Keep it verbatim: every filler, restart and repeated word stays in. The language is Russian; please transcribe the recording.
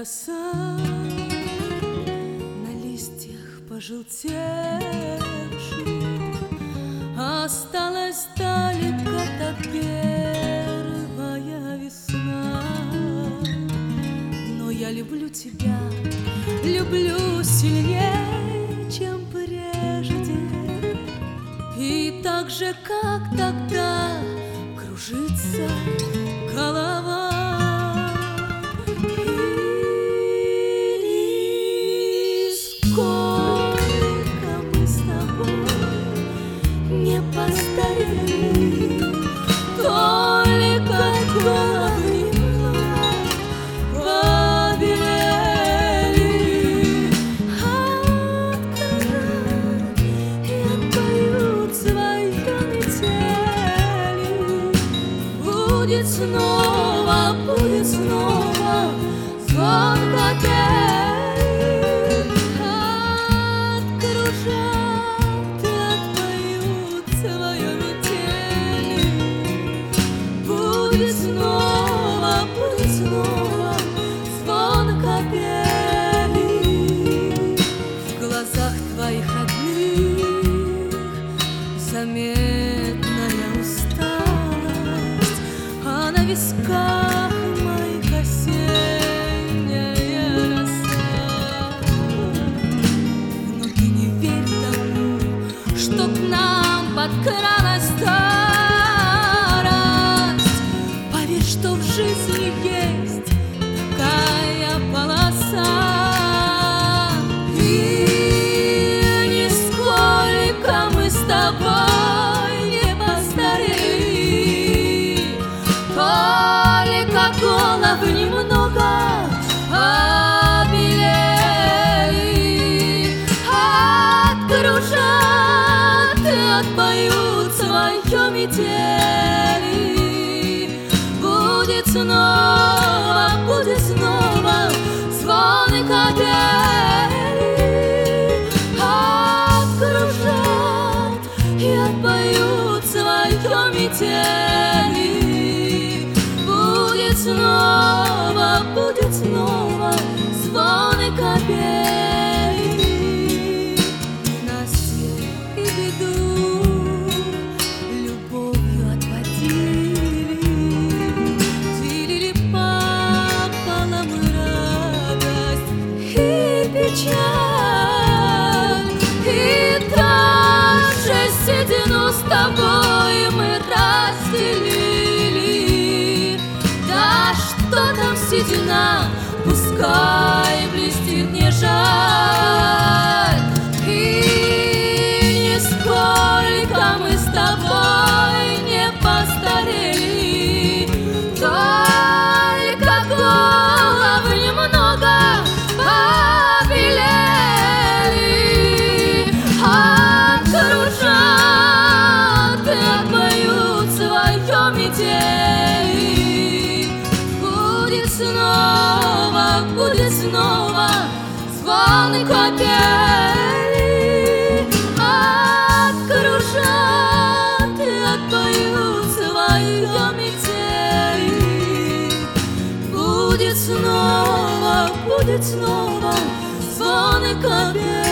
роса на листьях пожелтевших, осталась далеко та первая весна. Но я люблю тебя, люблю сильнее, чем прежде, и так же, как тогда, кружится голова. И сколько мы с тобой не постарели, только головы побелели от кружат и отпоют свое метели. Будет снова, будет снова звонко петь, откружат и отпоют свое метели. Будет снова, будет снова звонко пели. В глазах твоих родных заметная усталость, а на висках моих осенняя роса. Но ты не верь тому, что к нам подкралась старость. Поверь, что в жизни есть такая полоса. И нисколько мы с тобой не постарели, только головы немного побелели, откружат и отпоют свое метели. Будет снова, будет снова звонко пели, откружат и отпоют свое метели. Будет снова, будет снова звонко пели. На свет и беду любовью отводили, делили пополам радость и печаль. И даже седину с тобой мы разделили. Да что там седина, пускай блестит, не жаль. И нисколько мы с тобой не постарели, только головы немного побелели, откружат и отпоют свое метели. Будет снова, будет снова звонко пели, откружат и отпоют свое метели. Будет снова, будет снова звонко пели.